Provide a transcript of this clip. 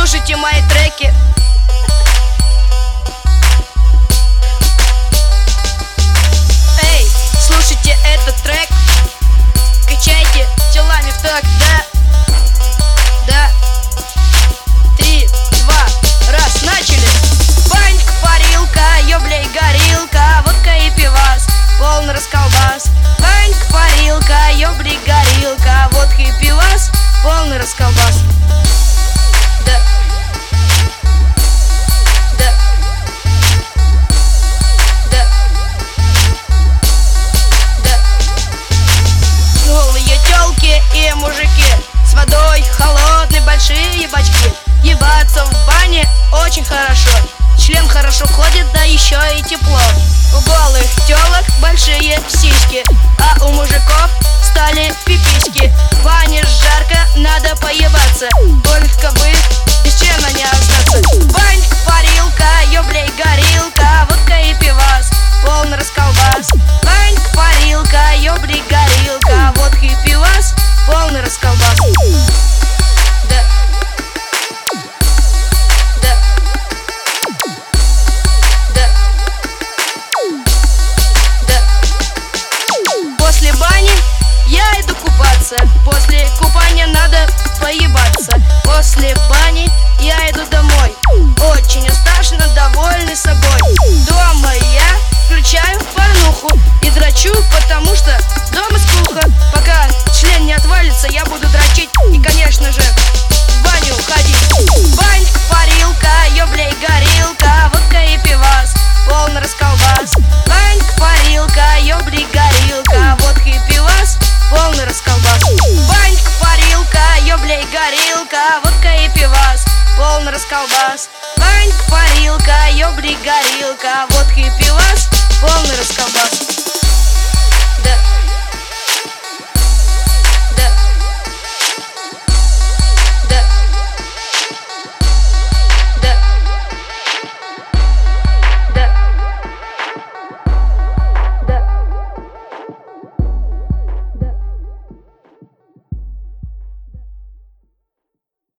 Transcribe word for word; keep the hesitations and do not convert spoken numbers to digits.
слушайте мои треки. Эй, слушайте этот трек. Качайте телами в такт, да? Да. Три, два, раз, начали. Банька, парилка, ёблей, горилка, водка и пивас, полный расколбас. Банька, парилка, ёблей, горилка, водка и пивас, полный расколбас. Да. Да. Да. Да. Голые тёлки и мужики с водой холодной, большие бачки. Ебаться в бане очень хорошо. Член хорошо ходит, да еще и тепло. У голых тёлок большие сиськи, а у мужиков стали пиписьки. В бане жарко, надо поебаться, только бы без члена не остаться. Банька, парилка, ёблей, горилка, водка и пивас, полный расколбас. Банька, парилка, ёблей, горилка, водка и пивас, полный расколбас. Да. Да. Да. Да. После бани я иду купаться. После купания надо поебаться. После бани я иду домой, очень уставший, но довольный собой. Дома я включаю порнуху и дрочу, потому что дома скука. Пока член не отвалится, я буду дрочить и, конечно же, в баню ходить. Банька, парилка, ёблей, горилка, водка и пивас, полный расколбас. Банька, парилка, ёблей, горилка, водка и пивас, полный расколбас. Банька, парилка, ёблей, горилка, водка и пивас, полный расколбас. Банька, парилка, ёблей, горилка, водка и пивас, полный расколбас.